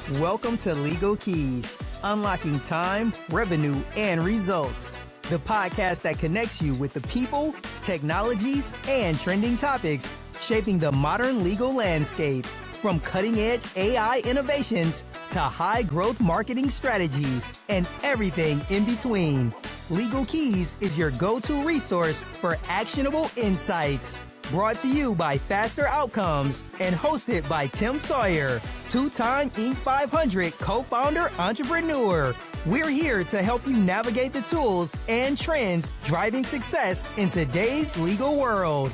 Welcome to Legal Keys, unlocking time, revenue, and results. The podcast that connects you with the people, technologies, and trending topics shaping the modern legal landscape. From cutting-edge AI innovations to high-growth marketing strategies and everything in between. Legal Keys is your go-to resource for actionable insights. Brought to you by Faster Outcomes and hosted by Tim Sawyer, two-time Inc. 500 co-founder entrepreneur. We're here to help you navigate the tools and trends driving success in today's legal world.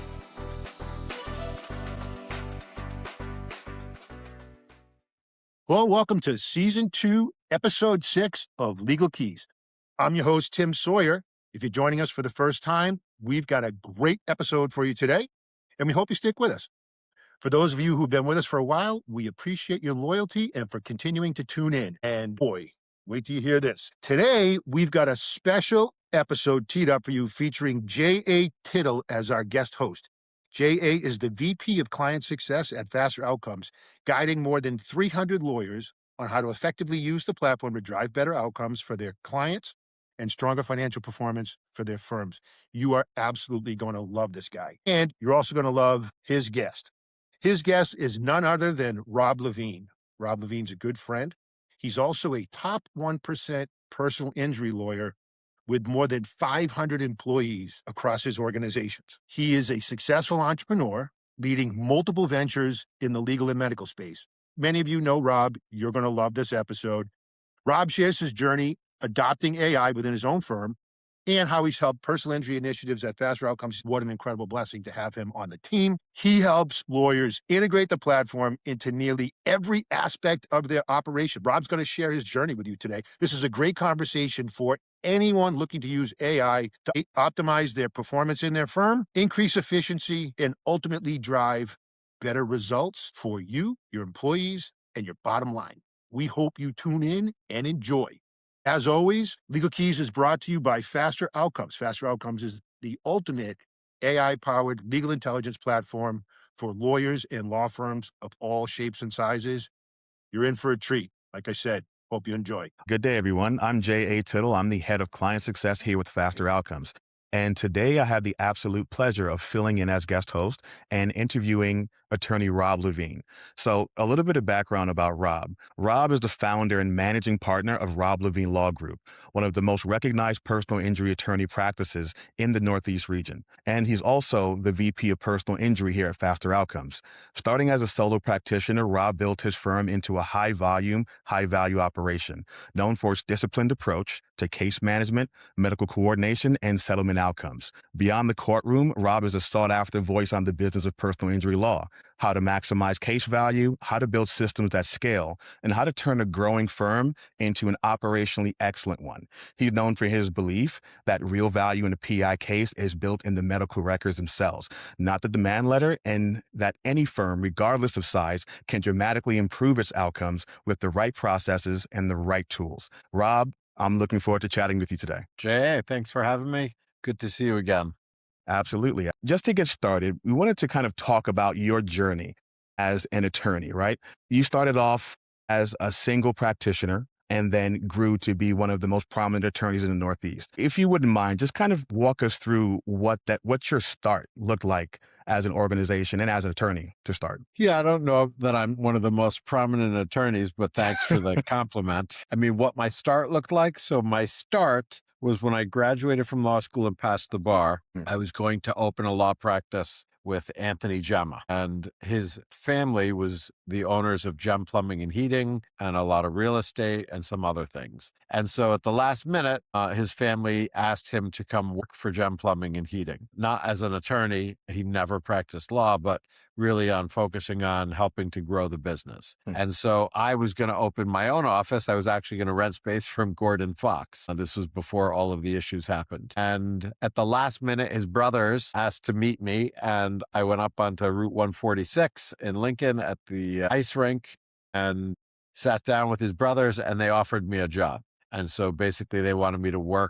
Well, welcome to Season 2, Episode 6 of Legal Keys. I'm your host, Tim Sawyer. If you're joining us for the first time, we've got a great episode for you today, and we hope you stick with us. For those of you who've been with us for a while, we appreciate your loyalty and for continuing to tune in. And boy, wait till you hear this. Today, we've got a special episode teed up for you featuring J.A. Tittle as our guest host. J.A. is the VP of Client Success at Faster Outcomes, guiding more than 300 lawyers on how to effectively use the platform to drive better outcomes for their clients and stronger financial performance for their firms. You are absolutely going to love this guy. And you're also going to love his guest. His guest is none other than Rob Levine. Rob Levine's a good friend. He's also a top 1% personal injury lawyer with more than 500 employees across his organizations. He is a successful entrepreneur leading multiple ventures in the legal and medical space. Many of you know Rob. You're going to love this episode. Rob shares his journey adopting AI within his own firm and how he's helped personal injury initiatives at Faster Outcomes. What an incredible blessing to have him on the team. He helps lawyers integrate the platform into nearly every aspect of their operation. Rob's going to share his journey with you today. This is a great conversation for anyone looking to use AI to optimize their performance in their firm, increase efficiency, and ultimately drive better results for you, your employees, and your bottom line. We hope you tune in and enjoy. As always, Legal Keys is brought to you by Faster Outcomes. Faster Outcomes is the ultimate AI-powered legal intelligence platform for lawyers and law firms of all shapes and sizes. You're in for a treat. Like I said, hope you enjoy. Good day, everyone. I'm J.A. Tittle. I'm the head of client success here with Faster Outcomes. And today I have the absolute pleasure of filling in as guest host and interviewing attorney Rob Levine. So a little bit of background about Rob. Rob is the founder and managing partner of Rob Levine Law Group, one of the most recognized personal injury attorney practices in the Northeast region. And he's also the VP of personal injury here at Faster Outcomes. Starting as a solo practitioner, Rob built his firm into a high-volume, high-value operation, known for its disciplined approach to case management, medical coordination, and settlement outcomes. Beyond the courtroom, Rob is a sought-after voice on the business of personal injury law, how to maximize case value, how to build systems that scale, and how to turn a growing firm into an operationally excellent one. He's known for his belief that real value in a PI case is built in the medical records themselves, not the demand letter, and that any firm, regardless of size, can dramatically improve its outcomes with the right processes and the right tools. Rob, I'm looking forward to chatting with you today. Jay, thanks for having me. Good to see you again. Absolutely. Just to get started, we wanted to kind of talk about your journey as an attorney, right? You started off as a single practitioner and then grew to be one of the most prominent attorneys in the Northeast. If you wouldn't mind, just kind of walk us through what your start looked like as an organization and as an attorney to start. Yeah, I don't know that I'm one of the most prominent attorneys, but thanks for the compliment. I mean, what my start looked like. So my start was when I graduated from law school and passed the bar. I was going to open a law practice with Anthony Gemma, and his family was the owners of Gem Plumbing and Heating and a lot of real estate and some other things. And so at the last minute, his family asked him to come work for Gem Plumbing and Heating, not as an attorney. He never practiced law, but really on focusing on helping to grow the business. And so I was going to open my own office. I was actually going to rent space from Gordon Fox. This was before all of the issues happened. And at the last minute, his brothers asked to meet me, and I went up onto Route 146 in Lincoln at the ice rink and sat down with his brothers, and they offered me a job. And so basically they wanted me to work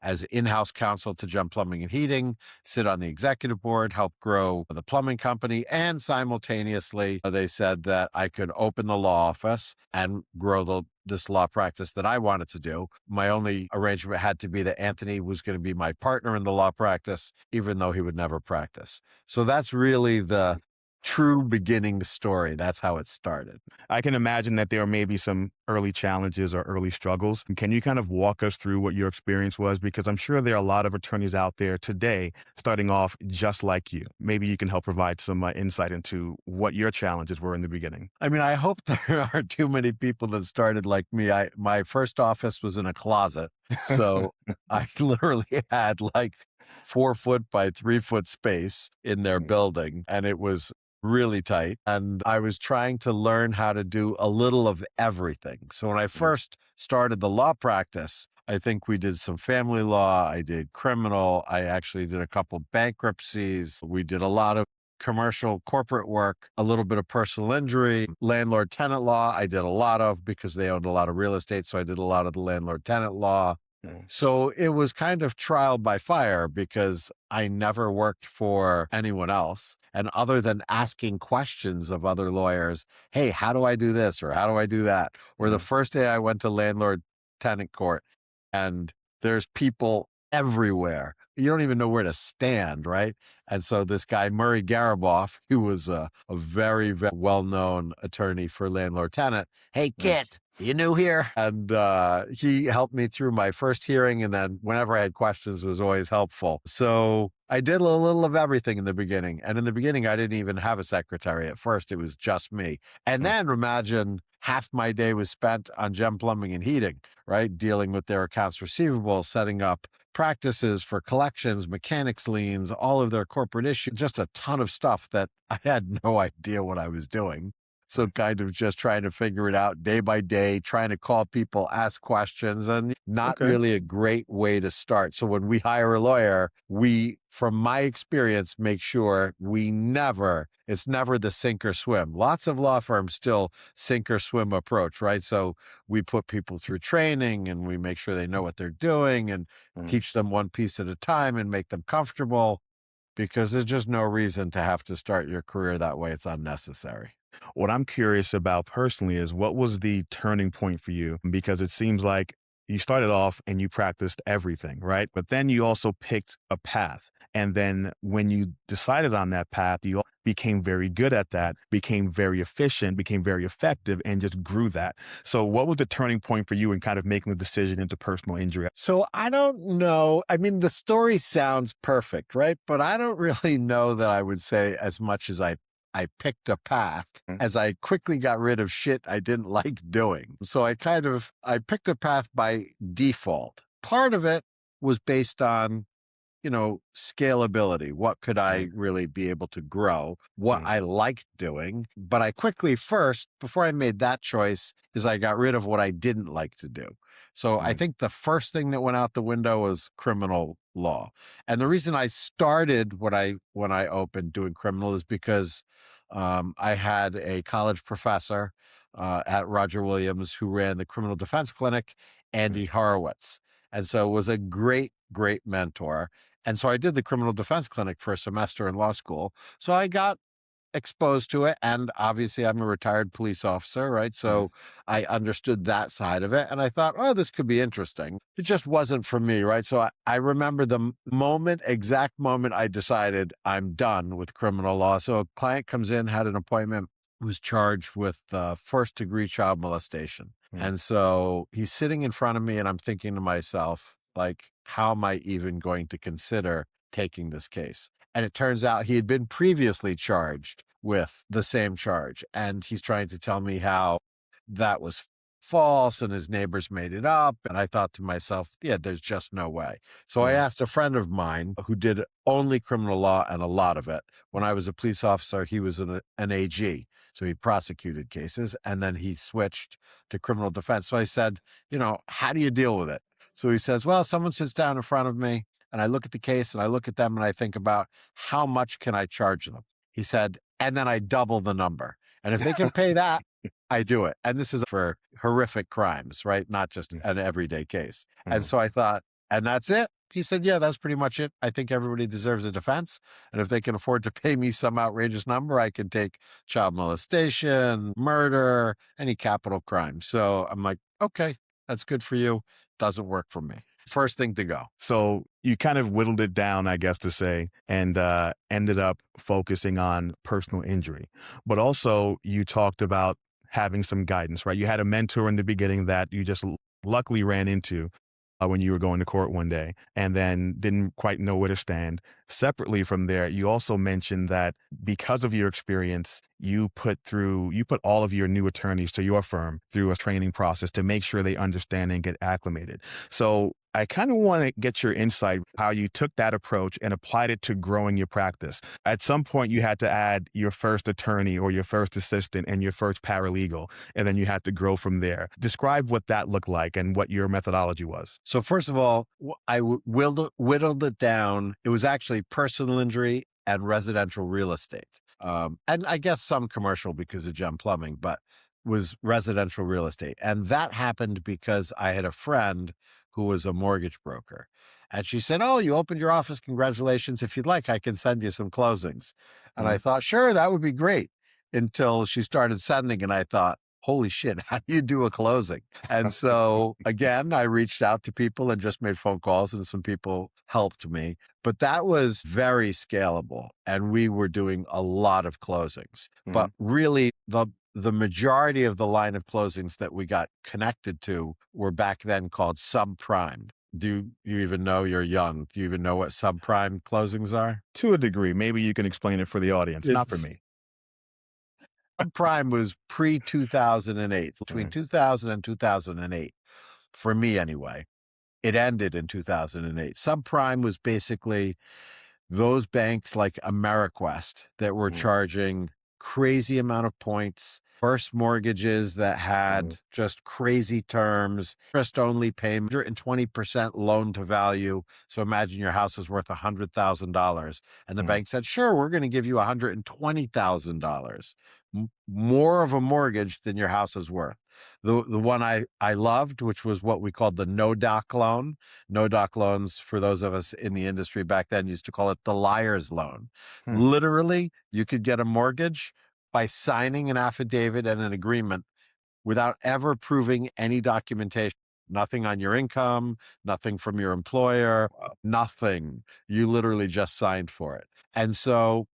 as in-house counsel to Gem Plumbing and Heating, sit on the executive board, help grow the plumbing company. And simultaneously, they said that I could open the law office and grow this law practice that I wanted to do. My only arrangement had to be that Anthony was going to be my partner in the law practice, even though he would never practice. So that's really the true beginning story. That's how it started. I can imagine that there may be some early challenges or early struggles. Can you kind of walk us through what your experience was? Because I'm sure there are a lot of attorneys out there today starting off just like you. Maybe you can help provide some insight into what your challenges were in the beginning. I mean, I hope there aren't too many people that started like me. My first office was in a closet. So I literally had like 4 foot by 3 foot space in their building, and it was really tight. And I was trying to learn how to do a little of everything. So when I first started the law practice, I think we did some family law. I did criminal. I actually did a couple bankruptcies. We did a lot of commercial corporate work, a little bit of personal injury, landlord tenant law. I did a lot of because they owned a lot of real estate. So I did a lot of the landlord tenant law. So it was kind of trial by fire because I never worked for anyone else. And other than asking questions of other lawyers, hey, how do I do this? Or how do I do that? Or the first day I went to landlord tenant court and there's people everywhere. You don't even know where to stand, right? And so this guy, Murray Garaboff, who was a very, very well-known attorney for landlord tenant, hey, Kit, you new here? And he helped me through my first hearing. And then whenever I had questions, was always helpful. So I did a little of everything in the beginning. And in the beginning, I didn't even have a secretary. At first, it was just me. And then imagine half my day was spent on Gem Plumbing and Heating, right? Dealing with their accounts receivable, setting up practices for collections, mechanics liens, all of their corporate issues, just a ton of stuff that I had no idea what I was doing. So kind of just trying to figure it out day by day, trying to call people, ask questions, and not really a great way to start. So when we hire a lawyer, we, from my experience, make sure it's never the sink or swim. Lots of law firms still sink or swim approach, right? So we put people through training and we make sure they know what they're doing and teach them one piece at a time and make them comfortable, because there's just no reason to have to start your career that way. It's unnecessary. What I'm curious about personally is what was the turning point for you? Because it seems like you started off and you practiced everything, right? But then you also picked a path. And then when you decided on that path, you became very good at that, became very efficient, became very effective, and just grew that. So what was the turning point for you in kind of making the decision into personal injury? So I don't know. I mean, the story sounds perfect, right? But I don't really know that I would say as much as I picked a path as I quickly got rid of shit I didn't like doing. So I picked a path by default. Part of it was based on, scalability. What could I really be able to grow? What I liked doing. But I quickly before I made that choice, is I got rid of what I didn't like to do. So I think the first thing that went out the window was criminal law. And the reason I started when I opened doing criminal is because I had a college professor at Roger Williams who ran the criminal defense clinic, Andy Horowitz. And so was a great, great mentor. And so I did the criminal defense clinic for a semester in law school. So I got exposed to it. And obviously I'm a retired police officer, right? So I understood that side of it. And I thought, oh, this could be interesting. It just wasn't for me, right? So I remember the exact moment I decided I'm done with criminal law. So a client comes in, had an appointment, was charged with first-degree child molestation. And so he's sitting in front of me and I'm thinking to myself, like, how am I even going to consider taking this case? And it turns out he had been previously charged with the same charge. And he's trying to tell me how that was false and his neighbors made it up. And I thought to myself, yeah, there's just no way. So I asked a friend of mine who did only criminal law and a lot of it. When I was a police officer, he was an AG. So he prosecuted cases and then he switched to criminal defense. So I said, how do you deal with it? So he says, well, someone sits down in front of me and I look at the case and I look at them and I think about how much can I charge them? He said, and then I double the number. And if they can pay that, I do it. And this is for horrific crimes, right? Not just an everyday case. And so I thought, And that's it. He said, yeah, that's pretty much it. I think everybody deserves a defense. And if they can afford to pay me some outrageous number, I can take child molestation, murder, any capital crime. So I'm like, okay, that's good for you. Doesn't work for me. First thing to go. So you kind of whittled it down, I guess to say, and ended up focusing on personal injury. But also you talked about having some guidance, right? You had a mentor in the beginning that you just luckily ran into when you were going to court one day and then didn't quite know where to stand. Separately from there, you also mentioned that because of your experience, you put all of your new attorneys to your firm through a training process to make sure they understand and get acclimated. So I kind of want to get your insight how you took that approach and applied it to growing your practice. At some point, you had to add your first attorney or your first assistant and your first paralegal, and then you had to grow from there. Describe what that looked like and what your methodology was. So first of all, I whittled it down. It was actually personal injury and residential real estate. And I guess some commercial because of Gem Plumbing, but was residential real estate. And that happened because I had a friend who was a mortgage broker. And she said, oh, you opened your office. Congratulations. If you'd like, I can send you some closings. And I thought, sure, that would be great. Until she started sending, and I thought, holy shit, how do you do a closing? And so again, I reached out to people and just made phone calls, and some people helped me. But that was very scalable. And we were doing a lot of closings. But really, the majority of the line of closings that we got connected to were back then called subprime. Do you even know? You're young. Do you even know what subprime closings are? To a degree. Maybe you can explain it for the audience, not for me. Subprime was pre-2008, between 2000 and 2008, for me anyway. It ended in 2008. Subprime was basically those banks like Ameriquest that were charging crazy amount of points, first mortgages that had just crazy terms, interest-only payment, 120% loan to value. So imagine your house is worth $100,000. And the bank said, sure, we're going to give you $120,000, more of a mortgage than your house is worth. The one I loved, which was what we called the no-doc loan. No-doc loans, for those of us in the industry back then, used to call it the liar's loan. Literally, you could get a mortgage by signing an affidavit and an agreement without ever proving any documentation. Nothing on your income, nothing from your employer, nothing. You literally just signed for it. And so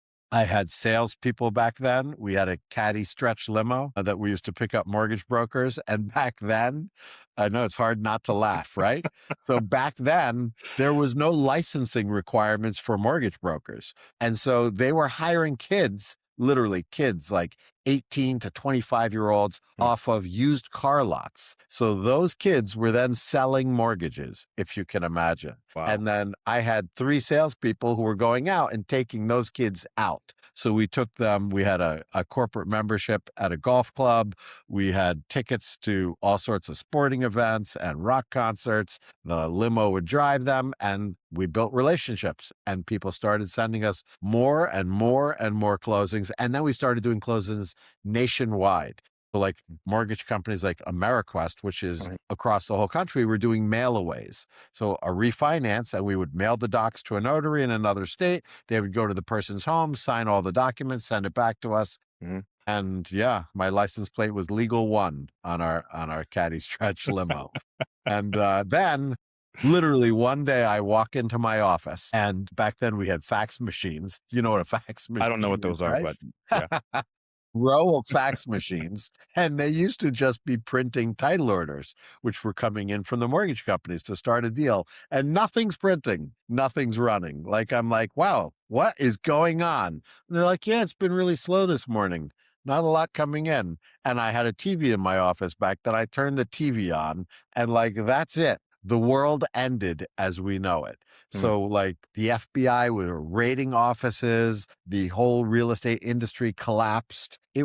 I had salespeople back then. We had a caddy stretch limo that we used to pick up mortgage brokers. And back then, I know it's hard not to laugh, right? So back then, there was no licensing requirements for mortgage brokers. And so they were hiring kids, literally kids like 18 to 25-year-olds off of used car lots. So those kids were then selling mortgages, if you can imagine. Wow. And then I had 3 salespeople who were going out and taking those kids out. So we took them, we had a corporate membership at a golf club. We had tickets to all sorts of sporting events and rock concerts. The limo would drive them, and we built relationships, and people started sending us more and more and more closings. And then we started doing closings nationwide. So like mortgage companies like Ameriquest, which is across the whole country, were doing mail-aways. So a refinance, and we would mail the docs to a notary in another state. They would go to the person's home, sign all the documents, send it back to us. And yeah, my license plate was Legal One on our caddy stretch limo. And then literally one day I walk into my office, and back then we had fax machines. You know what a fax machine is? I don't know what those are, right? but yeah. Row of fax machines, and they used to just be printing title orders, which were coming in from the mortgage companies to start a deal, and nothing's printing, nothing's running. Like, I'm like, wow, what is going on? And they're like, yeah, it's been really slow this morning. Not a lot coming in. And I had a TV in my office back then. I turned the TV on, and like, that's it. The world ended as we know it. So like the FBI were raiding offices, the whole real estate industry collapsed. It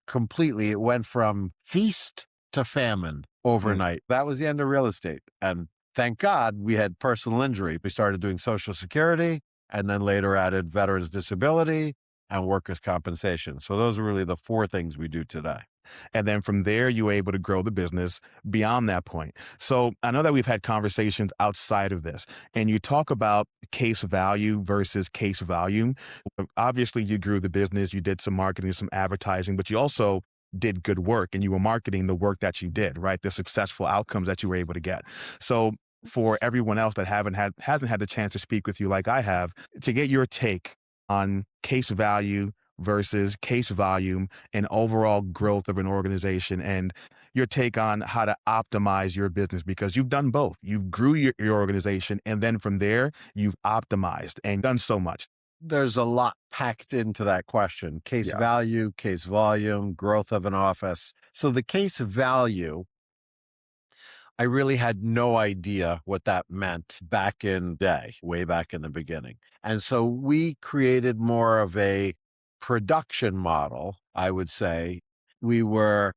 went from feast to famine overnight. That was the end of real estate. And thank God we had personal injury. We started doing Social Security, and then later added veterans disability. and workers' compensation. So those are really the four things we do today. And then from there, you were able to grow the business beyond that point. So I know that we've had conversations outside of this, and you talk about case value versus case volume. Obviously, you grew the business, you did some marketing, some advertising, but you also did good work and you were marketing the work that you did, right? The successful outcomes that you were able to get. So for everyone else that hasn't had the chance to speak with you like I have, to get your take on case value versus case volume and overall growth of an organization, and your take on how to optimize your business, because you've done both. You've grew your organization, and then from there, you've optimized and done so much. There's a lot packed into that question. Case value, case volume, growth of an office. So the case value, I really had no idea what that meant back in day, way back in the beginning. And so we created more of a production model, I would say. We were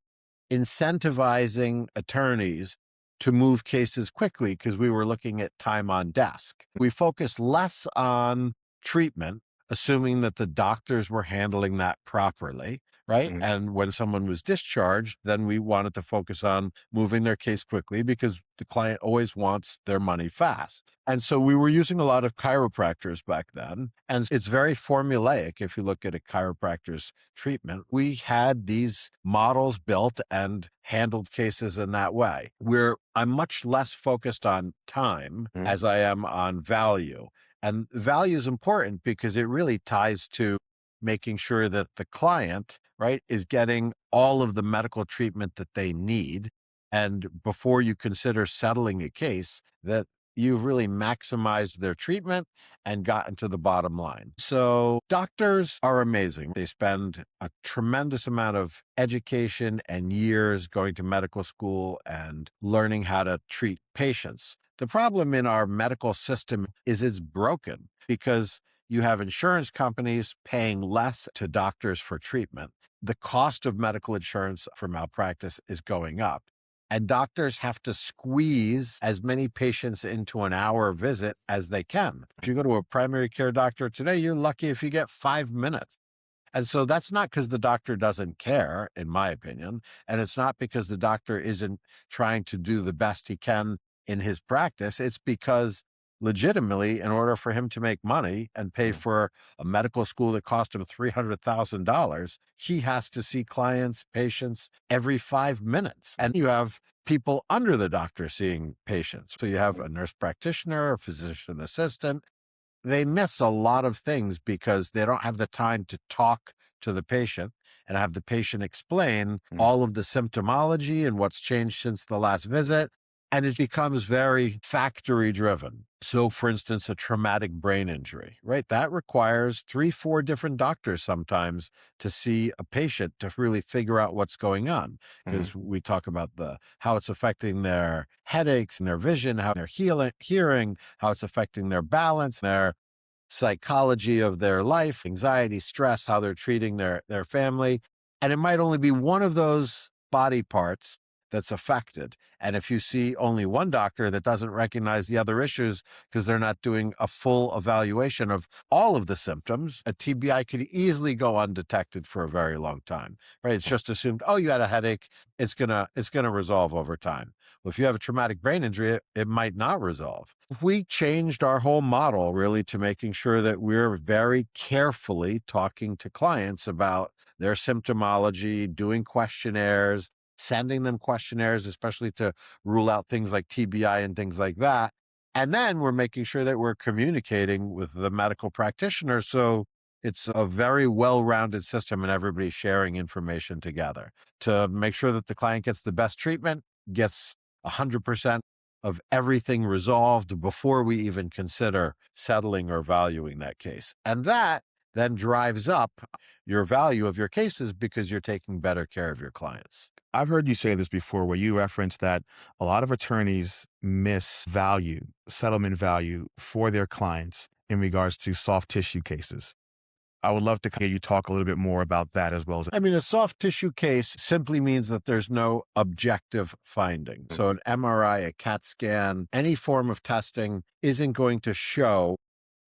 incentivizing attorneys to move cases quickly because we were looking at time on desk. We focused less on treatment, assuming that the doctors were handling that properly, right? Mm-hmm. And when someone was discharged, then we wanted to focus on moving their case quickly because the client always wants their money fast. And so we were using a lot of chiropractors back then. And it's very formulaic if you look at a chiropractor's treatment. We had these models built and handled cases in that way. I'm much less focused on time as I am on value. And value is important because it really ties to making sure that the client, right, is getting all of the medical treatment that they need. And before you consider settling a case, that you've really maximized their treatment and gotten to the bottom line. So doctors are amazing. They spend a tremendous amount of education and years going to medical school and learning how to treat patients. The problem in our medical system is it's broken because you have insurance companies paying less to doctors for treatment. The cost of medical insurance for malpractice is going up. And doctors have to squeeze as many patients into an hour visit as they can. If you go to a primary care doctor today, you're lucky if you get 5 minutes. And so that's not because the doctor doesn't care, in my opinion. And it's not because the doctor isn't trying to do the best he can in his practice. It's because legitimately, in order for him to make money and pay for a medical school that cost him $300,000, he has to see clients, patients every 5 minutes. And you have people under the doctor seeing patients. So you have a nurse practitioner, a physician assistant. They miss a lot of things because they don't have the time to talk to the patient and have the patient explain all of the symptomology and what's changed since the last visit. And it becomes very factory driven. So for instance, a traumatic brain injury, right? That requires 3-4 different doctors sometimes to see a patient to really figure out what's going on. Because we talk about how it's affecting their headaches and their vision, how they're hearing, how it's affecting their balance, their psychology of their life, anxiety, stress, how they're treating their family. And it might only be one of those body parts that's affected. And if you see only one doctor that doesn't recognize the other issues because they're not doing a full evaluation of all of the symptoms, a TBI could easily go undetected for a very long time, right? It's just assumed, oh, you had a headache. It's gonna resolve over time. Well, if you have a traumatic brain injury, it might not resolve. If we changed our whole model really to making sure that we're very carefully talking to clients about their symptomology, doing questionnaires, sending them questionnaires, especially to rule out things like TBI and things like that. And then we're making sure that we're communicating with the medical practitioner. So it's a very well-rounded system and everybody's sharing information together to make sure that the client gets the best treatment, gets 100% of everything resolved before we even consider settling or valuing that case. And that then drives up your value of your cases because you're taking better care of your clients. I've heard you say this before where you reference that a lot of attorneys miss value, settlement value for their clients in regards to soft tissue cases. I would love to hear you talk a little bit more about that as well. I mean, a soft tissue case simply means that there's no objective finding. So an MRI, a CAT scan, any form of testing isn't going to show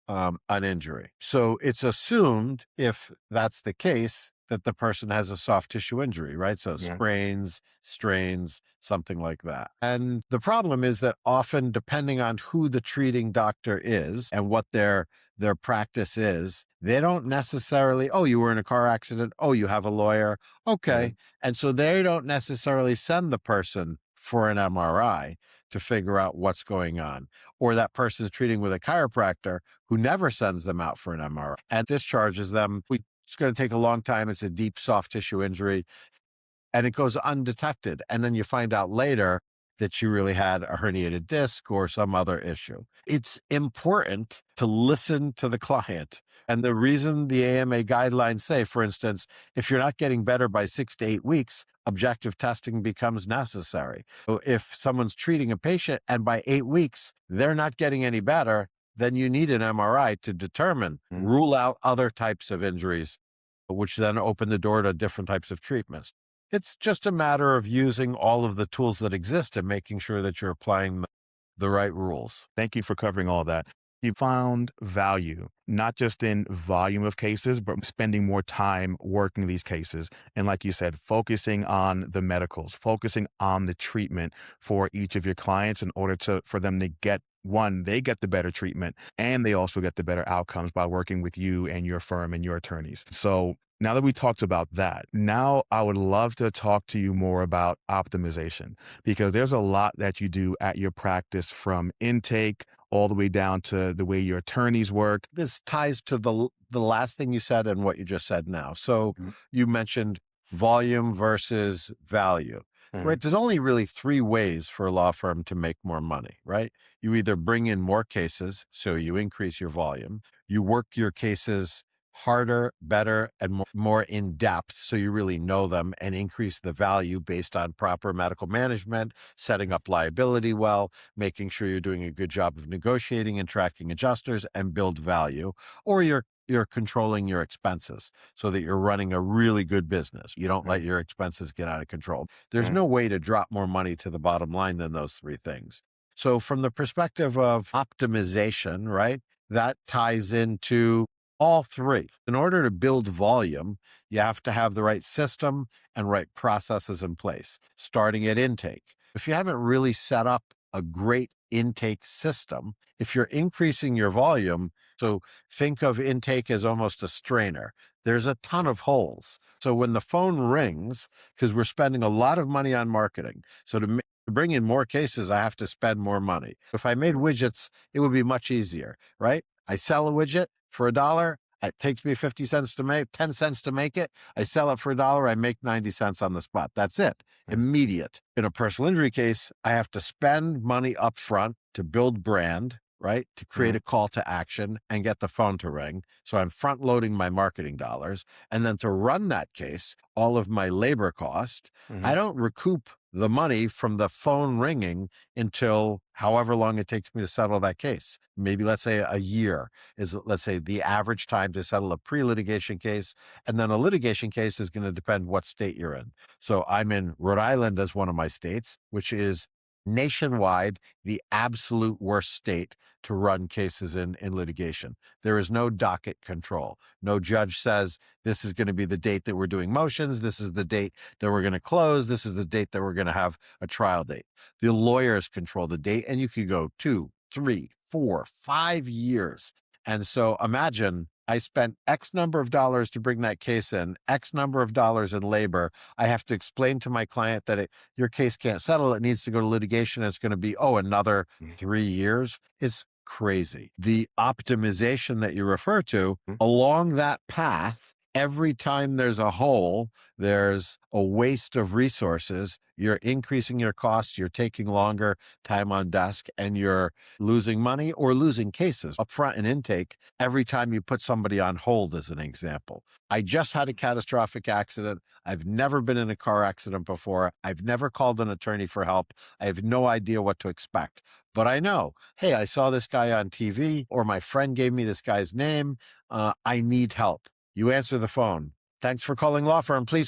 an injury. So it's assumed, if that's the case, that the person has a soft tissue injury, right? So Yeah. sprains, strains, something like that. And the problem is that often, depending on who the treating doctor is and what their practice is, they don't necessarily, oh, you were in a car accident. Oh, you have a lawyer. Okay. And so they don't necessarily send the person for an MRI to figure out what's going on. Or that person is treating with a chiropractor who never sends them out for an MRI and discharges them. It's going to take a long time. It's a deep soft tissue injury and it goes undetected. And then you find out later that you really had a herniated disc or some other issue. It's important to listen to the client. And the reason the AMA guidelines say, for instance, if you're not getting better by 6 to 8 weeks, objective testing becomes necessary. So if someone's treating a patient and by 8 weeks, they're not getting any better, then you need an MRI to determine, rule out other types of injuries, which then open the door to different types of treatments. It's just a matter of using all of the tools that exist and making sure that you're applying the right rules. Thank you for covering all that. You found value, not just in volume of cases, but spending more time working these cases. And like you said, focusing on the medicals, focusing on the treatment for each of your clients in order for them to get they get the better treatment and they also get the better outcomes by working with you and your firm and your attorneys. So now that we talked about that, now I would love to talk to you more about optimization, because there's a lot that you do at your practice, from intake all the way down to the way your attorneys work. This ties to the last thing you said and what you just said now. So you mentioned volume versus value. Right. There's only really 3 ways for a law firm to make more money, right? You either bring in more cases, so you increase your volume. You work your cases harder, better, and more in depth, so you really know them, and increase the value based on proper medical management, setting up liability well, making sure you're doing a good job of negotiating and tracking adjusters, and build value. Or you're controlling your expenses so that you're running a really good business. You don't let your expenses get out of control. There's no way to drop more money to the bottom line than those 3 things. So from the perspective of optimization, right, that ties into all 3. In order to build volume, you have to have the right system and right processes in place, starting at intake. If you haven't really set up a great intake system, if you're increasing your volume, so think of intake as almost a strainer. There's a ton of holes. So when the phone rings, because we're spending a lot of money on marketing, so to bring in more cases, I have to spend more money. If I made widgets, it would be much easier, right? I sell a widget for $1. It takes me 50 cents to make, 10 cents to make it. I sell it for $1. I make 90 cents on the spot. That's it. Immediate. In a personal injury case, I have to spend money up front to build brand, right? To create a call to action and get the phone to ring. So I'm front loading my marketing dollars. And then to run that case, all of my labor cost, I don't recoup the money from the phone ringing until however long it takes me to settle that case. Maybe let's say a year is, let's say, the average time to settle a pre-litigation case. And then a litigation case is going to depend what state you're in. So I'm in Rhode Island as one of my states, which is nationwide the absolute worst state to run cases in litigation. There is no docket control. No judge says, this is going to be the date that we're doing motions. This is the date that we're going to close. This is the date that we're going to have a trial date. The lawyers control the date, and you could go 2, 3, 4, 5 years. And so imagine I spent X number of dollars to bring that case in, X number of dollars in labor. I have to explain to my client that your case can't settle. It needs to go to litigation. It's going to be, another 3 years. It's crazy. The optimization that you refer to along that path, every time there's a hole, there's a waste of resources. You're increasing your costs. You're taking longer time on desk, and you're losing money or losing cases upfront in intake every time you put somebody on hold, as an example. I just had a catastrophic accident. I've never been in a car accident before. I've never called an attorney for help. I have no idea what to expect. But I know, hey, I saw this guy on TV, or my friend gave me this guy's name. I need help. You answer the phone. Thanks for calling law firm. Please hold.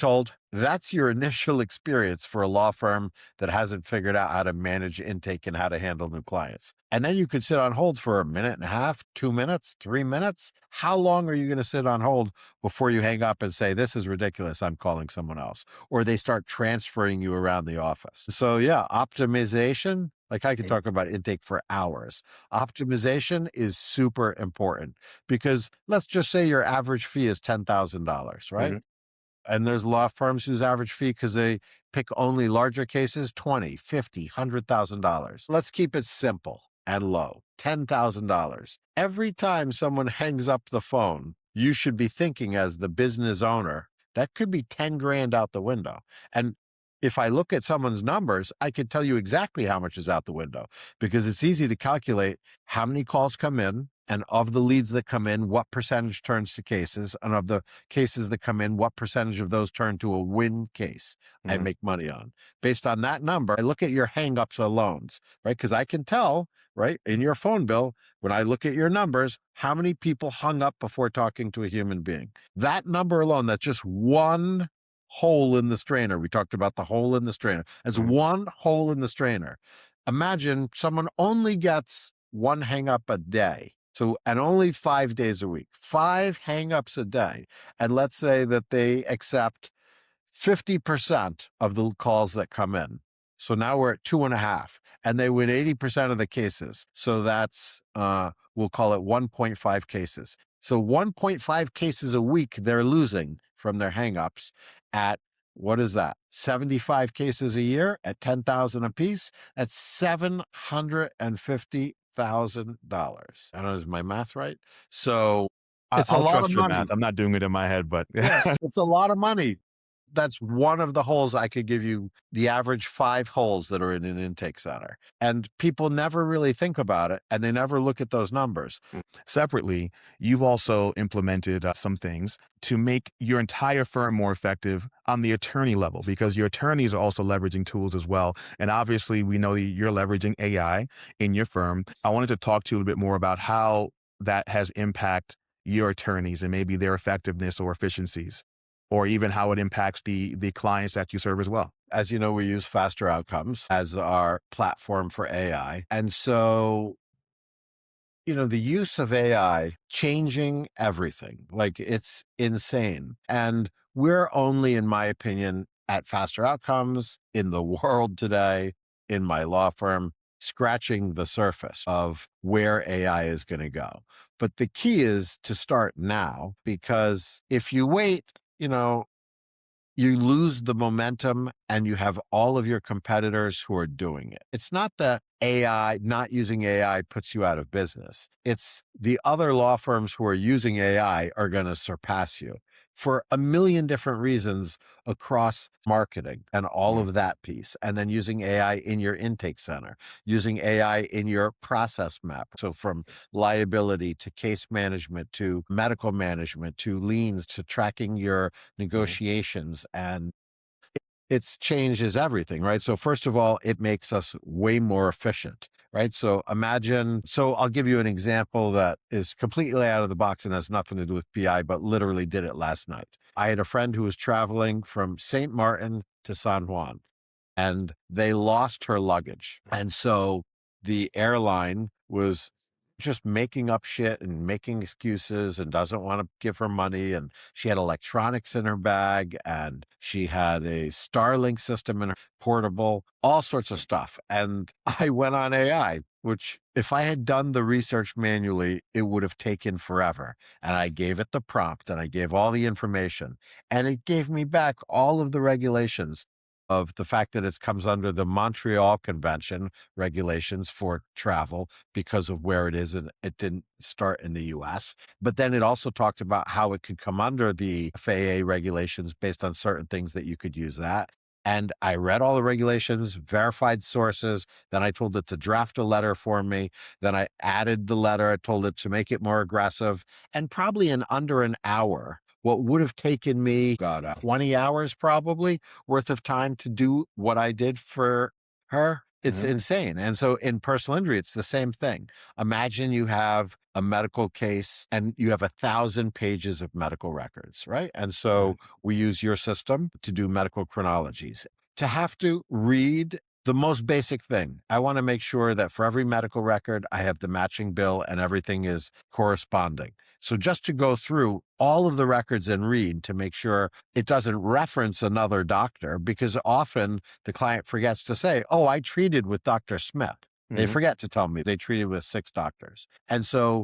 That's your initial experience for a law firm that hasn't figured out how to manage intake and how to handle new clients. And then you could sit on hold for a minute and a half, 2 minutes, 3 minutes. How long are you going to sit on hold before you hang up and say, this is ridiculous, I'm calling someone else? Or they start transferring you around the office. So yeah, optimization, like I could talk about intake for hours. Optimization is super important because let's just say your average fee is $10,000, right? Mhm. And there's law firms whose average fee, because they pick only larger cases, $20, $50, $100,000. Let's keep it simple and low, $10,000. Every time someone hangs up the phone, you should be thinking as the business owner, that could be 10 grand out the window. And if I look at someone's numbers, I can tell you exactly how much is out the window because it's easy to calculate how many calls come in, and of the leads that come in, what percentage turns to cases, and of the cases that come in, what percentage of those turn to a win case I Mhm. make money on. Based on that number, I look at your hangups of loans, right? Because I can tell, right, in your phone bill, when I look at your numbers, how many people hung up before talking to a human being. That number alone, that's just one hole in the strainer. We talked about the hole in the strainer. That's Mhm. one hole in the strainer. Imagine someone only gets one hang up a day. So, and only 5 days a week, 5 hang-ups a day. And let's say that they accept 50% of the calls that come in. So now we're at 2.5, and they win 80% of the cases. So that's, we'll call it 1.5 cases. So 1.5 cases a week they're losing from their hangups at, what is that? 75 cases a year at 10,000 a piece. That's $750,000. I don't know, is my math right? So it's a I'll lot of trust your money. math. I'm not doing it in my head, but Yeah, it's a lot of money. That's one of the holes. I could give you the average 5 holes that are in an intake center. And people never really think about it, and they never look at those numbers. separately, you've also implemented some things to make your entire firm more effective on the attorney level, because your attorneys are also leveraging tools as well. And obviously, we know that you're leveraging AI in your firm. I wanted to talk to you a little bit more about how that has impacted your attorneys and maybe their effectiveness or efficiencies, or even how it impacts the clients that you serve as well. As you know, we use Faster Outcomes as our platform for AI. And so, the use of AI changing everything, like it's insane. And we're only, in my opinion, at Faster Outcomes in the world today, in my law firm, scratching the surface of where AI is going to go. But the key is to start now, because if you wait, you lose the momentum and you have all of your competitors who are doing it. It's not that not using AI puts you out of business. It's the other law firms who are using AI are going to surpass you for a million different reasons across marketing and all of that piece. And then using AI in your intake center, using AI in your process map. So from liability to case management, to medical management, to liens, to tracking your negotiations, and it changes everything, right? So first of all, it makes us way more efficient, right? So I'll give you an example that is completely out of the box and has nothing to do with PI, but literally did it last night. I had a friend who was traveling from St. Martin to San Juan, and they lost her luggage. And so the airline was just making up shit and making excuses and doesn't want to give her money. And she had electronics in her bag, and she had a Starlink system in her portable, all sorts of stuff. And I went on AI, which if I had done the research manually, it would have taken forever. And I gave it the prompt and I gave all the information, and it gave me back all of the regulations of the fact that it comes under the Montreal Convention regulations for travel because of where it is, and it didn't start in the US. But then it also talked about how it could come under the FAA regulations based on certain things that you could use that. And I read all the regulations, verified sources. Then I told it to draft a letter for me. Then I added the letter. I told it to make it more aggressive. And probably in under an hour, what would have taken me 20 hours probably worth of time to do what I did for her, It's insane. And so in personal injury, it's the same thing. Imagine you have a medical case and you have 1,000 pages of medical records, right? And so we use your system to do medical chronologies. To have to read the most basic thing, I want to make sure that for every medical record, I have the matching bill and everything is corresponding. So just to go through all of the records and read to make sure it doesn't reference another doctor, because often the client forgets to say, oh, I treated with Dr. Smith. They forget to tell me they treated with 6 doctors. And so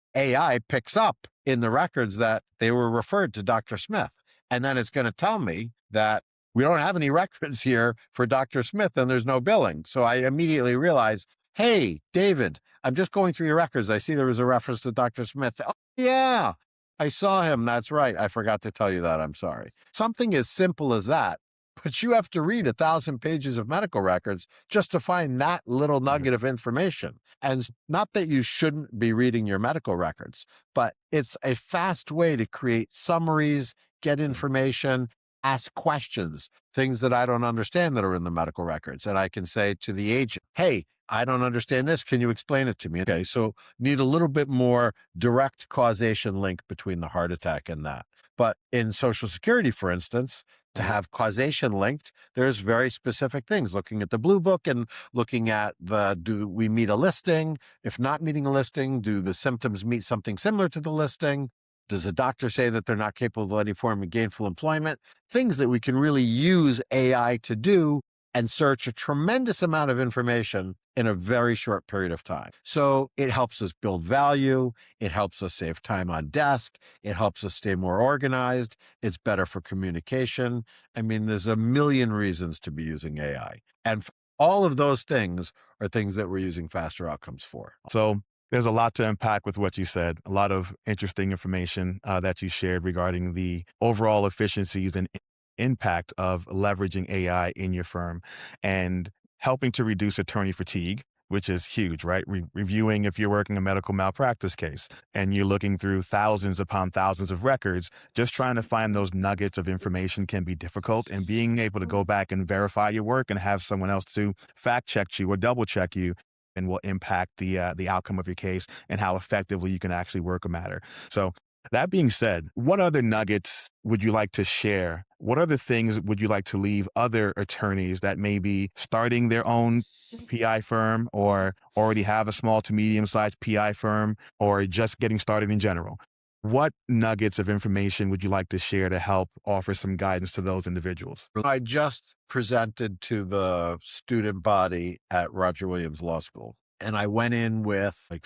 AI picks up in the records that they were referred to Dr. Smith. And then it's going to tell me that we don't have any records here for Dr. Smith and there's no billing. So I immediately realize, hey, David, I'm just going through your records. I see there was a reference to Dr. Smith. Oh, yeah, I saw him. That's right. I forgot to tell you that. I'm sorry. Something as simple as that, but you have to read 1,000 pages of medical records just to find that little nugget of information. And not that you shouldn't be reading your medical records, but it's a fast way to create summaries, get information, ask questions, things that I don't understand that are in the medical records. And I can say to the agent, hey, I don't understand this. Can you explain it to me? Okay, so need a little bit more direct causation link between the heart attack and that. But in Social Security, for instance, to have causation linked, there's very specific things, looking at the Blue Book and looking at do we meet a listing? If not meeting a listing, do the symptoms meet something similar to the listing? Does a doctor say that they're not capable of any form of gainful employment? Things that we can really use AI to do and search a tremendous amount of information in a very short period of time. So it helps us build value. It helps us save time on desk. It helps us stay more organized. It's better for communication. I mean, there's a million reasons to be using AI. And all of those things are things that we're using Faster Outcomes for. So there's a lot to unpack with what you said, a lot of interesting information that you shared regarding the overall efficiencies and impact of leveraging AI in your firm and helping to reduce attorney fatigue, which is huge, right? Reviewing if you're working a medical malpractice case and you're looking through thousands upon thousands of records, just trying to find those nuggets of information can be difficult, and being able to go back and verify your work and have someone else to fact check you or double check you and will impact the outcome of your case and how effectively you can actually work a matter. So that being said, what other nuggets would you like to share? What other things would you like to leave other attorneys that may be starting their own PI firm or already have a small to medium-sized PI firm or just getting started in general? What nuggets of information would you like to share to help offer some guidance to those individuals? I just presented to the student body at Roger Williams Law School, and I went in with like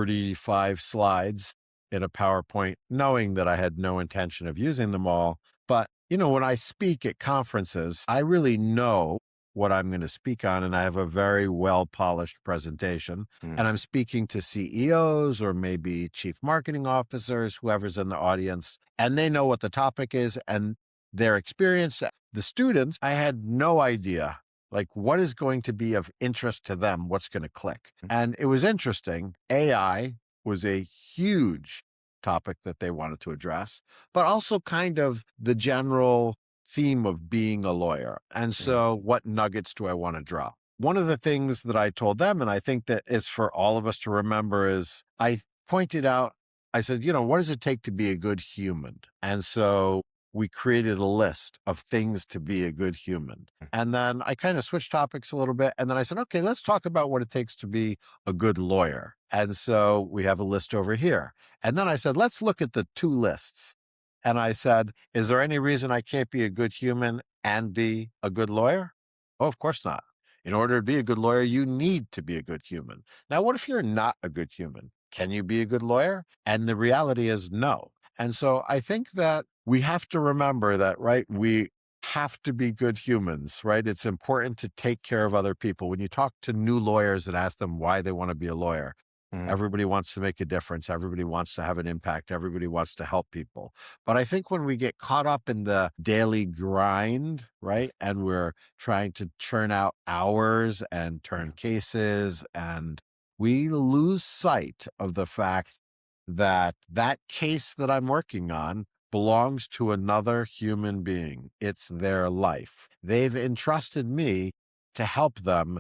45 slides in a PowerPoint, knowing that I had no intention of using them all. But, you know, when I speak at conferences, I really know what I'm going to speak on, and I have a very well-polished presentation. And I'm speaking to CEOs or maybe chief marketing officers, whoever's in the audience, and they know what the topic is and their experience. The students, I had no idea, like, what is going to be of interest to them, what's going to click. And it was interesting. AI was a huge topic that they wanted to address, but also kind of the general theme of being a lawyer. And so what nuggets do I want to drop? One of the things that I told them, and I think that is for all of us to remember, is I pointed out, I said, you know, what does it take to be a good human? And so we created a list of things to be a good human. And then I kind of switched topics a little bit. And then I said, okay, let's talk about what it takes to be a good lawyer. And so we have a list over here. And then I said, let's look at the 2 lists. And I said, is there any reason I can't be a good human and be a good lawyer? Oh, of course not. In order to be a good lawyer, you need to be a good human. Now, what if you're not a good human? Can you be a good lawyer? And the reality is no. And so I think that we have to remember that, right? We have to be good humans, right? It's important to take care of other people. When you talk to new lawyers and ask them why they want to be a lawyer, everybody wants to make a difference. Everybody wants to have an impact. Everybody wants to help people. But I think when we get caught up in the daily grind, right, and we're trying to churn out hours and turn cases, and we lose sight of the fact that that case that I'm working on belongs to another human being. It's their life. They've entrusted me to help them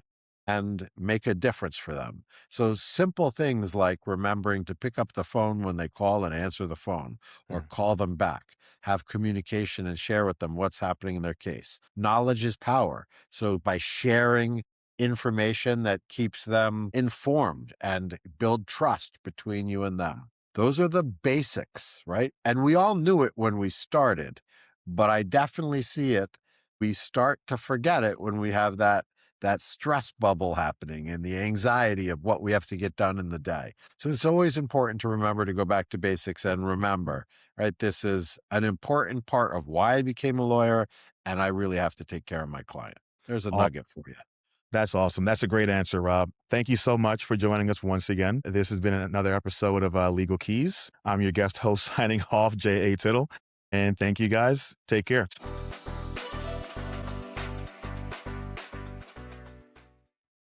and make a difference for them. So simple things like remembering to pick up the phone when they call and answer the phone, or call them back, have communication and share with them what's happening in their case. Knowledge is power. So by sharing information that keeps them informed and build trust between you and them. Those are the basics, right? And we all knew it when we started, but I definitely see it. We start to forget it when we have that stress bubble happening and the anxiety of what we have to get done in the day. So it's always important to remember to go back to basics and remember, right? This is an important part of why I became a lawyer, and I really have to take care of my client. There's a nugget for you. That's awesome. That's a great answer, Rob. Thank you so much for joining us once again. This has been another episode of Legal Keys. I'm your guest host signing off, J.A. Tittle. And thank you guys. Take care.